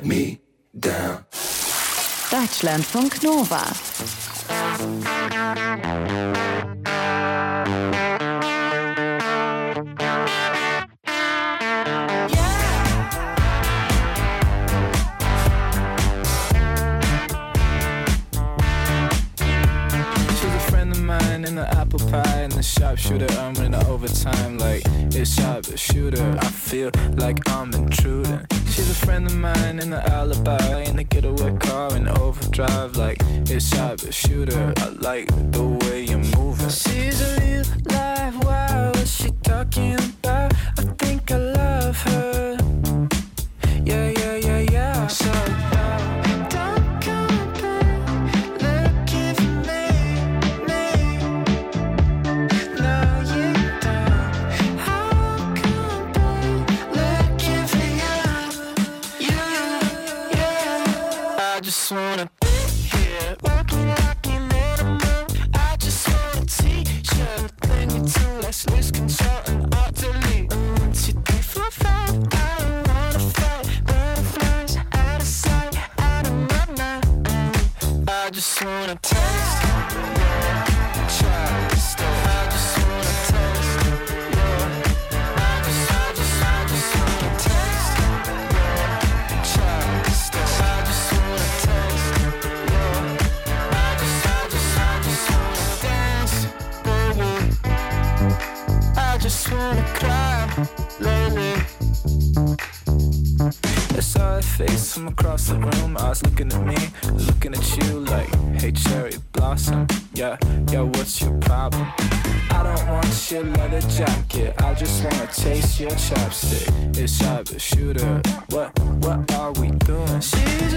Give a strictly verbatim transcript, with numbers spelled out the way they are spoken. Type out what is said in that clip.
let me down. Deutschlandfunk Nova. In the apple pie and the sharpshooter, I'm in the overtime like it's sharpshooter. I feel like I'm intruding. She's a friend of mine in the alibi, in the getaway car in overdrive like it's sharpshooter. I like the way you're moving. She's a real life, wow, what's she talking about? I think I love her. Yeah, yeah, yeah, yeah. So wanna be here, walking like an animal. I just want a t-shirt, bring you to let's lose control and utterly. One, two, three, four, five. I don't wanna fight butterflies out of sight, out of my mind. I just wanna taste your child stuff. I just wanna taste your. I just, I just, I just wanna taste your child stuff. I just wanna taste. I just wanna cry lately. I saw her face from across the room. I was looking at me, looking at you like, hey cherry blossom. Yeah, yeah, what's your problem? I don't want your leather jacket, I just wanna taste your chapstick. It's sharpshooter. What, what are we doing? She's